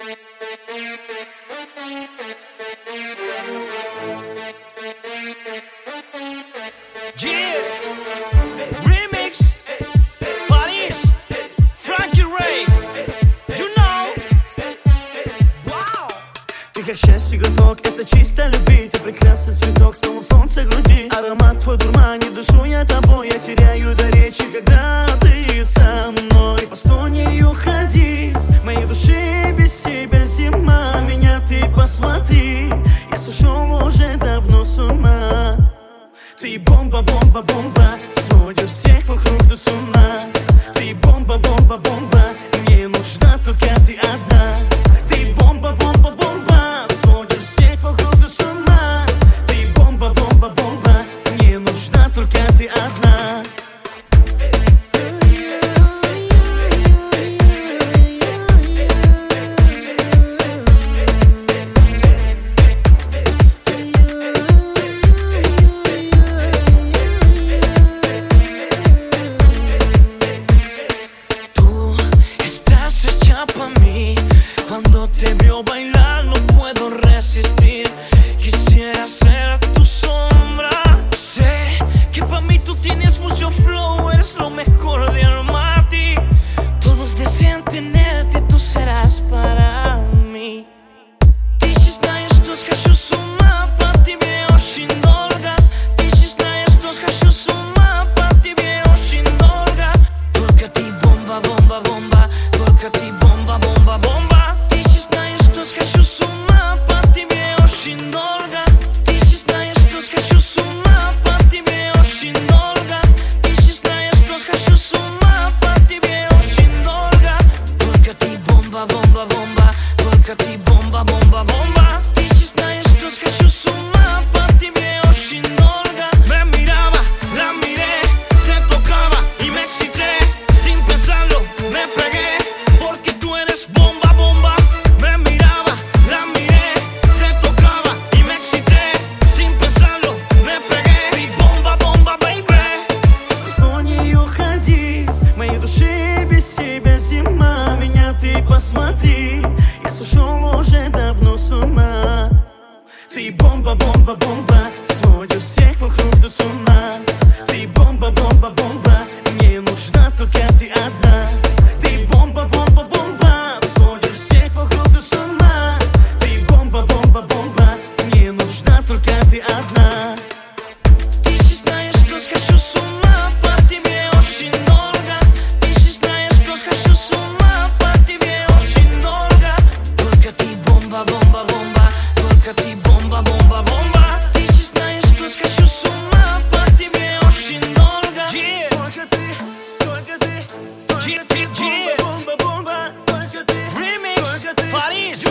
Remix, Faris, Frankie Ray, you know. Wow. Ты как счастье глоток, это чисто любви. Ты прекрасный цветок, словно солнце груди. Аромат твой дурманит, душу я тобой. Я теряю до речи, когда ты со мной. Постой, не уходи, моей души без тебя зима. Меня ты посмотри, я сошел уже давно с ума. Ты бомба, бомба, бомба, сводишь всех вокруг с ума. Ты бомба, бомба, бомба, мне нужна только ты одна. Ты бомба, бомба, бомба, сводишь всех вокруг с ума. Ты бомба, бомба, бомба, мне нужна только ты одна. Cuando te veo bailar no puedo resistir. Quisiera ser tu sombra. Sé que para mí tú tienes mucho flow. Eres lo mejor de Almaty. Todos desean tenerte, tú serás para mí. Ty się stajesz troszkę suma, pa тебе очень долго. Ty się stajesz troszkę suma, pa тебе очень долго. Только ты бомба, бомба, бомба. Только ты бомба, бомба, бомба. Бомба, бомба, только ты бомба, бомба, бомба. Ты si знаешь, что схожу с ума, по тебе очень долго. Me miraba, la miré, se tocaba y me excité. Sin pensarlo, me pegué, porque tú eres bomba, bomba. Me miraba, la miré, se tocaba y me excité. Sin pensarlo, me pegué. Ты bomba, bomba, baby. Стой, не уходи, моей души без тебя зима. Меня ты посмотри, я сошел уже давно с ума. Ты бомба, бомба, бомба, сводишь всех вокруг с ума. Ты бомба, бомба, бомба, мне нужна только ты одна. Ты бомба, бомба, бомба, сводишь всех вокруг с ума. Ты бомба, бомба, бомба, мне нужна только ты одна. Ты si знаешь, что схожу с ума, по тебе очень долго. Ты si знаешь, что схожу с ума, по тебе очень долго. Только ты бомба, бомба, бомба. Только ты бомба, бомба, бомба. Ты si знаешь, что схожу с ума, по тебе очень долго. Только ты, бомба, бомба, бомба. Remix, Faris.